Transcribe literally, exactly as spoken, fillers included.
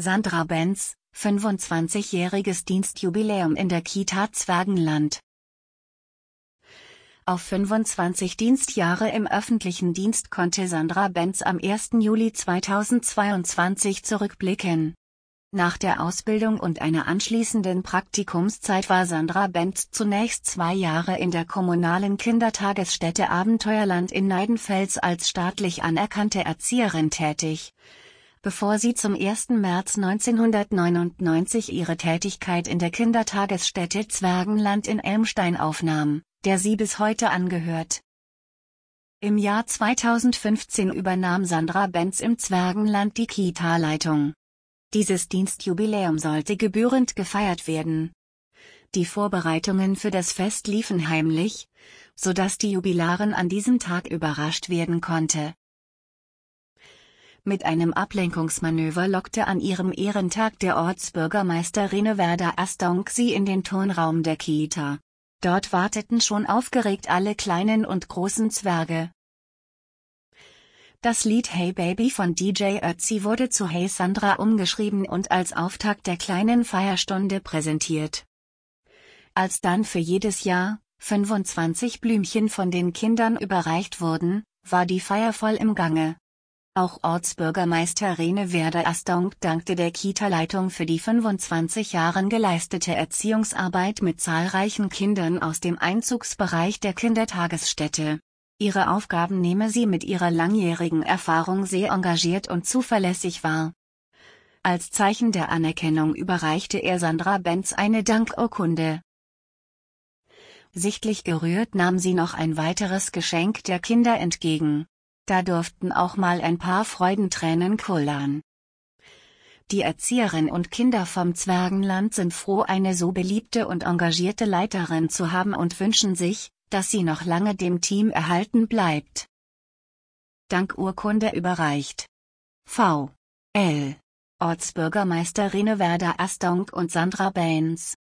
Sandra Benz, fünfundzwanzigjähriges Dienstjubiläum in der Kita Zwergenland. Auf fünfundzwanzig Dienstjahre im öffentlichen Dienst konnte Sandra Benz am ersten Juli zweitausendzweiundzwanzig zurückblicken. Nach der Ausbildung und einer anschließenden Praktikumszeit war Sandra Benz zunächst zwei Jahre in der kommunalen Kindertagesstätte Abenteuerland in Neidenfels als staatlich anerkannte Erzieherin tätig, bevor sie zum ersten März neunzehnhundertneunundneunzig ihre Tätigkeit in der Kindertagesstätte Zwergenland in Elmstein aufnahm, der sie bis heute angehört. Im Jahr zweitausendfünfzehn übernahm Sandra Benz im Zwergenland die Kita-Leitung. Dieses Dienstjubiläum sollte gebührend gefeiert werden. Die Vorbereitungen für das Fest liefen heimlich, sodass die Jubilarin an diesem Tag überrascht werden konnte. Mit einem Ablenkungsmanöver lockte an ihrem Ehrentag der Ortsbürgermeister Rene Werder Astonk sie in den Turnraum der Kita. Dort warteten schon aufgeregt alle kleinen und großen Zwerge. Das Lied Hey Baby von D J Ötzi wurde zu Hey Sandra umgeschrieben und als Auftakt der kleinen Feierstunde präsentiert. Als dann für jedes Jahr fünfundzwanzig Blümchen von den Kindern überreicht wurden, war die Feier voll im Gange. Auch Ortsbürgermeister Rene Werder Astonk dankte der Kita-Leitung für die fünfundzwanzig Jahren geleistete Erziehungsarbeit mit zahlreichen Kindern aus dem Einzugsbereich der Kindertagesstätte. Ihre Aufgaben nehme sie mit ihrer langjährigen Erfahrung sehr engagiert und zuverlässig wahr. Als Zeichen der Anerkennung überreichte er Sandra Benz eine Dankurkunde. Sichtlich gerührt nahm sie noch ein weiteres Geschenk der Kinder entgegen. Da durften auch mal ein paar Freudentränen kullern. Die Erzieherin und Kinder vom Zwergenland sind froh, eine so beliebte und engagierte Leiterin zu haben und wünschen sich, dass sie noch lange dem Team erhalten bleibt. Dankurkunde überreicht. V. L. Ortsbürgermeister Rene Werder Astonk und Sandra Benz.